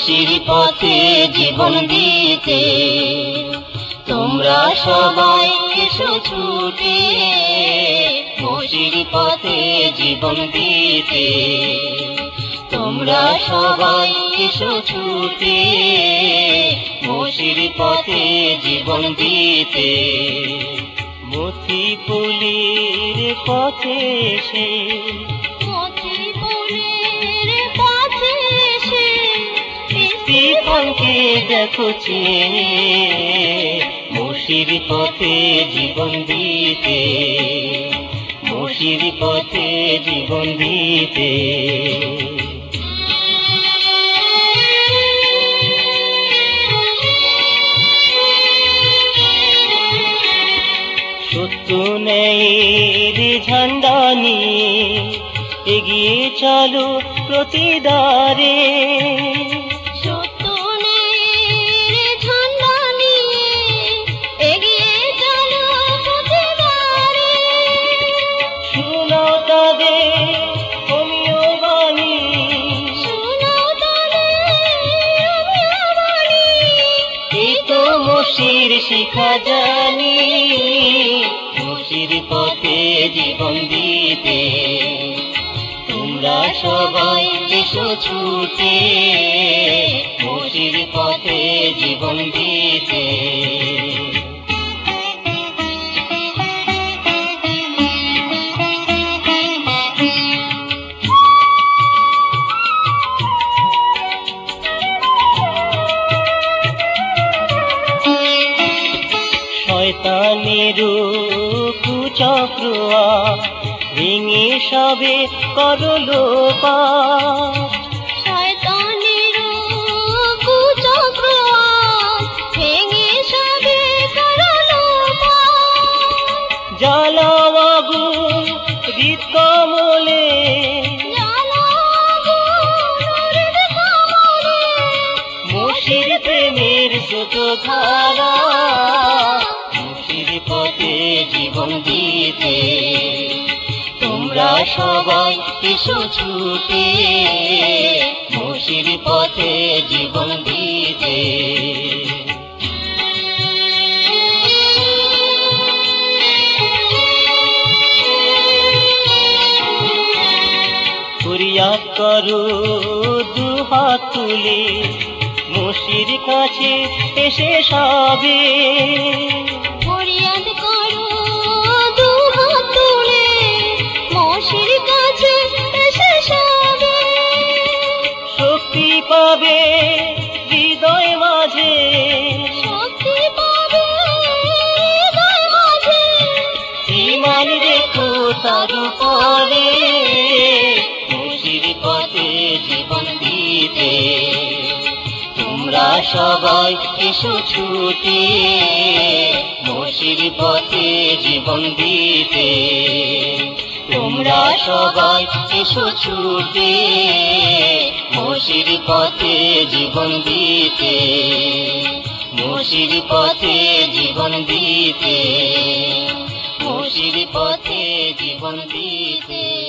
মুশির পথে জীবন দিতে। তোমরা সবাই এসো ছুটে মুশির পথে জীবন দিতে। তোমরা সবাই এসো ছুটে মুশির পথে জীবন দিতে। মতিপুলির পথে এসে স্টিফানকে দেখো চেনে মুশির পথে জীবন দিতে। মুশির পথে জীবন দিতে। সত্য ন্যায়ের ঝান্ডা নিয়ে এগিয়ে চলো প্রতিদারে। সত্য ন্যায়ের ঝান্ডা নিয়ে এগিয়ে চলো প্রতিদারে। শোনাও তাদের অমীয় বাণী, শোনাও তাদের অমীয় বাণী। এই তো মুশির শিখা জানি মুশির পথে জীবন দিতে। তোমরা সবাই এসো ছুটে মুশির পথে জীবন দিতে। শয়তানের কুচক্র ভেঙে সবে করলো পাপ। শয়তানের কুচক্র ভেঙে সবে করলো পাপ। জ্বালাও আগুন হৃদ কমলে, মুশির প্রেমের স্রোত ধারা মুশির পথে জীবন দিতে। তোমরা সবাই এসো ছুটে মুশির পথে জীবন দিতে। ফরিয়াদ করো দুহাত তুলে মুশির কাছে এসে সবে। ফরিয়াদ করো দুহাত তুলে মুশির কাছে এসে সবে। শক্তি পাবে হৃদয় মাঝে, শক্তি পাবে হৃদয় মাঝে। ঈমান রেখো তার উপরে মুশির পথে জীবন দিতে। তোমরা সবাই এসো ছুটে মুশির পথে জীবন দিতে। তোমরা সবাই এসো ছুটে মুশির পথে জীবন দিতে। মুশির পথে জীবন দিতে। মুশির পথে জীবন দিতে।